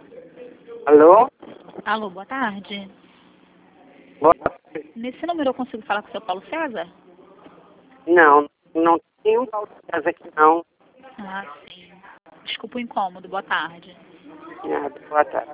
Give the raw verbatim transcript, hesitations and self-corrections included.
Alô? Alô, boa tarde. Boa tarde. Nesse número eu consigo falar com o seu Paulo César? Não, não tem um Paulo César aqui não. Ah, sim. Desculpa o incômodo, boa tarde. Nada, boa tarde.